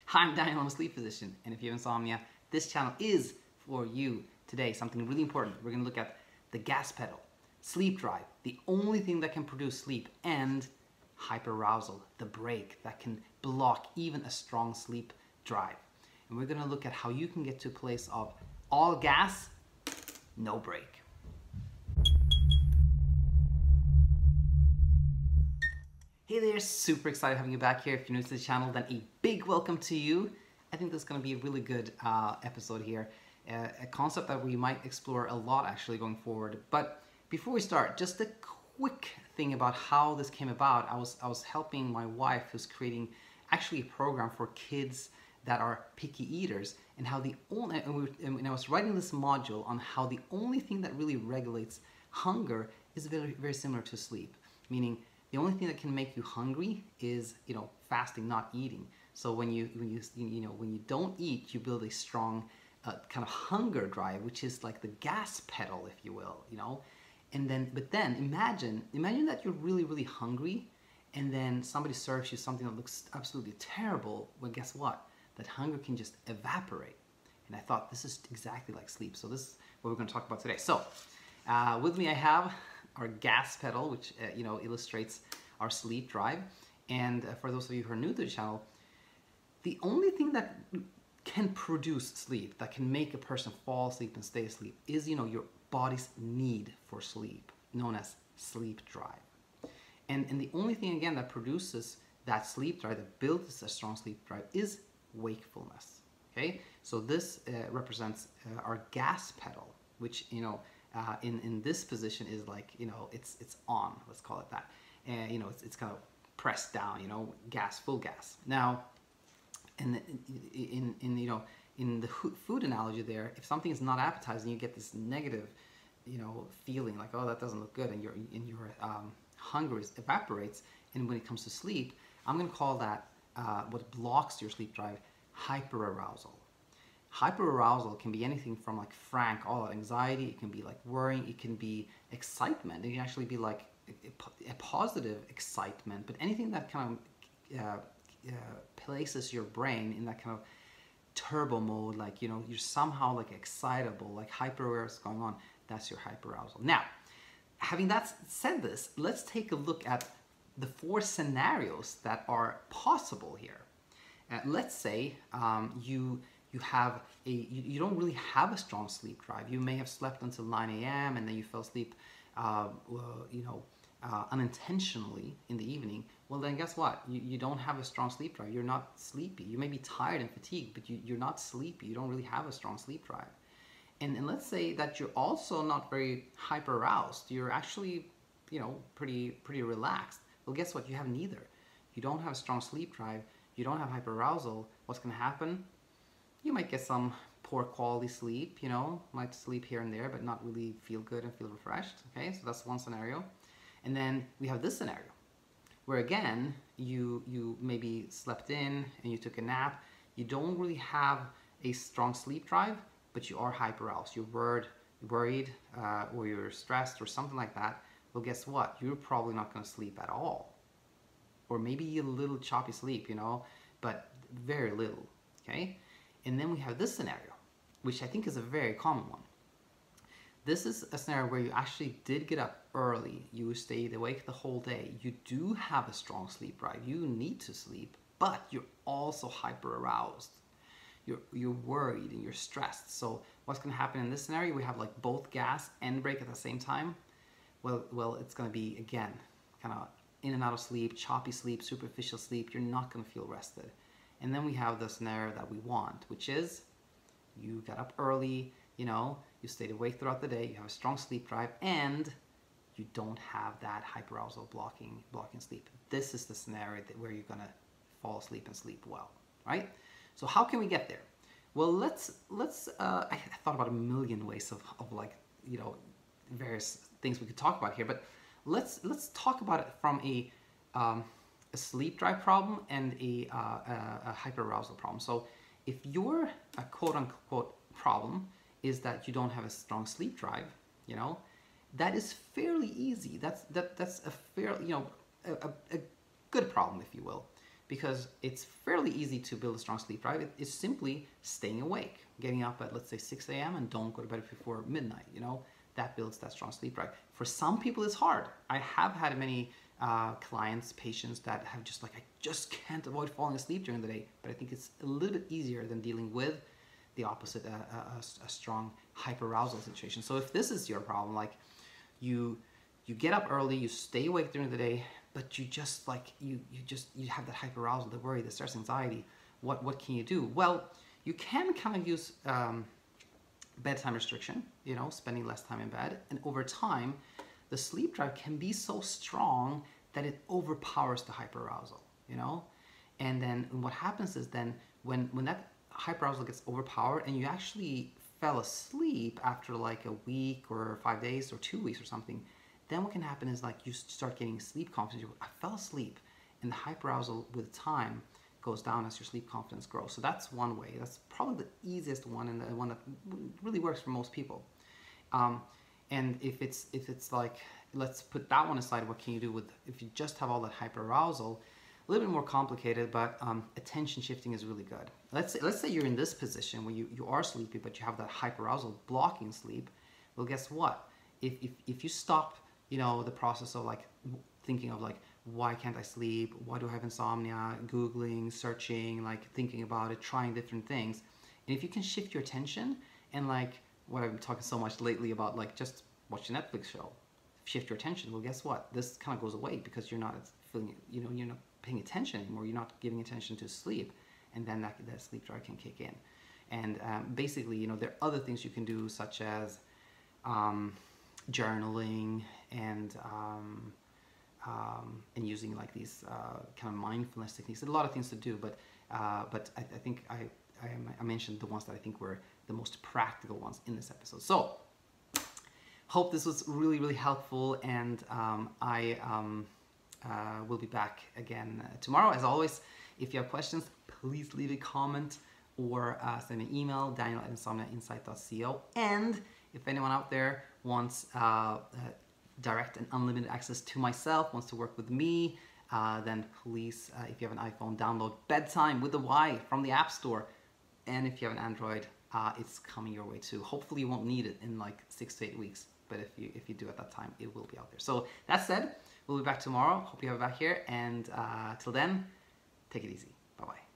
Hi, I'm Daniel, I'm a sleep physician, and if you have insomnia, this channel is for you. Today, something really important. We're going to look at the gas pedal, sleep drive, the only thing that can produce sleep, and hyperarousal, the brake that can block even a strong sleep drive. And we're going to look at how you can get to a place of all gas, no brake. Hey there, super excited having you back here. If you're new to the channel, then a big welcome to you. I think this is going to be a really good episode here. A concept that we might explore a lot actually going forward. But before we start, just a quick thing about how this came about. I was helping my wife who's creating actually a program for kids that are picky eaters, and how the only, and I was writing this module on how the only thing that really regulates hunger is very, very similar to sleep, meaning the only thing that can make you hungry is, fasting, not eating. So when you don't eat, you build a strong kind of hunger drive, which is like the gas pedal, if you will, but then imagine that you're really, really hungry, and then somebody serves you something that looks absolutely terrible. Well, guess what? That hunger can just evaporate. And I thought this is exactly like sleep. So this is what we're going to talk about today. So with me I have our gas pedal, which illustrates our sleep drive. And for those of you who are new to the channel, the only thing that can produce sleep, that can make a person fall asleep and stay asleep, is your body's need for sleep, known as sleep drive. And the only thing again that produces that sleep drive, that builds a strong sleep drive, is wakefulness. Okay, so this represents our gas pedal, which in this position is like it's on, let's call it that, and it's kind of pressed down, gas, full gas. Now in the food analogy there, if something is not appetizing, you get this negative feeling like, oh, that doesn't look good, and your hunger evaporates. And when it comes to sleep, I'm going to call that what blocks your sleep drive, hyperarousal. Hyperarousal can be anything from like frank, all out anxiety. It can be like worrying. It can be excitement. It can actually be like a positive excitement. But anything that kind of places your brain in that kind of turbo mode, like you're somehow like excitable, like hyper-aware is going on. That's your hyperarousal. Now, having said this, let's take a look at the 4 scenarios that are possible here. Let's say you don't really have a strong sleep drive. You may have slept until 9 a.m. and then you fell asleep unintentionally in the evening. Well, then guess what? You don't have a strong sleep drive. You're not sleepy. You may be tired and fatigued, but you're not sleepy. You don't really have a strong sleep drive. And let's say that you're also not very hyper aroused. You're actually pretty relaxed. Well, guess what? You have neither. You don't have a strong sleep drive. You don't have hyperarousal. What's going to happen? You might get some poor quality sleep, might sleep here and there, but not really feel good and feel refreshed. Okay, so that's one scenario. And then we have this scenario, where again, you maybe slept in and you took a nap. You don't really have a strong sleep drive, but you are hyperaroused. You're worried, or you're stressed or something like that. Well, guess what? You're probably not going to sleep at all. Or maybe a little choppy sleep, but very little, okay? And then we have this scenario, which I think is a very common one. This is a scenario where you actually did get up early. You stayed awake the whole day. You do have a strong sleep drive. You need to sleep, but you're also hyper-aroused. You're worried and you're stressed. So what's going to happen in this scenario? We have like both gas and brake at the same time. Well, it's going to be, again, kind of in and out of sleep, choppy sleep, superficial sleep. You're not going to feel rested. And then we have the scenario that we want, which is you got up early, you stayed awake throughout the day, you have a strong sleep drive, and you don't have that hyperarousal blocking sleep. This is the scenario where you're going to fall asleep and sleep well, right? So how can we get there? Well, let's I thought about a million ways of like, various things we could talk about here, but let's talk about it from a sleep drive problem and a hyperarousal problem. So if your quote-unquote problem is that you don't have a strong sleep drive, that is fairly easy. That's a fair, a good problem, if you will. because it's fairly easy to build a strong sleep drive. It's simply staying awake, getting up at, let's say, 6 a.m. and don't go to bed before midnight, you know, that builds that strong sleep drive. For some people, it's hard. I have had many clients, patients that have just like, I just can't avoid falling asleep during the day, but I think it's a little bit easier than dealing with the opposite, a strong hyperarousal situation. So if this is your problem, like you get up early, you stay awake during the day, but you just like, you have that hyperarousal, the worry, the stress, anxiety. What can you do? Well, you can kind of use bedtime restriction, you know, spending less time in bed. And over time, the sleep drive can be so strong that it overpowers the hyperarousal, you know? And then what happens is then when that hyperarousal gets overpowered and you actually fell asleep after like a week or 5 days or 2 weeks or something, then what can happen is like you start getting sleep confidence. I fell asleep, and the hyperarousal with time goes down as your sleep confidence grows. So that's one way. That's probably the easiest one and the one that really works for most people. And if it's like, let's put that one aside, what can you do with, if you just have all that hyperarousal? A little bit more complicated, but attention shifting is really good. Let's say you're in this position where you are sleepy, but you have that hyperarousal blocking sleep. Well, guess what? If you stop, you know, the process of like thinking of like, why can't I sleep? Why do I have insomnia? Googling, searching, like thinking about it, trying different things. And if you can shift your attention and like what I've been talking so much lately about, like just watch a Netflix show, shift your attention. Well, guess what? This kind of goes away because you're not feeling, you know, you're not paying attention anymore. You're not giving attention to sleep, and then that sleep drive can kick in. And basically, you know, there are other things you can do, such as journaling and using like these kind of mindfulness techniques. There's a lot of things to do, but I think I mentioned the ones that I think were the most practical ones in this episode. So hope this was really, really helpful, and I will be back again tomorrow. As always, if you have questions, please leave a comment or send me an email, daniel@insomniainsight.co. And if anyone out there wants direct and unlimited access to myself, wants to work with me, then please, if you have an iPhone, download Bedtime with the Y from the App Store. And if you have an Android, it's coming your way too. Hopefully you won't need it in like 6 to 8 weeks, but if you do at that time, it will be out there. So that said, we'll be back tomorrow. Hope you have it back here, and till then, take it easy. Bye-bye.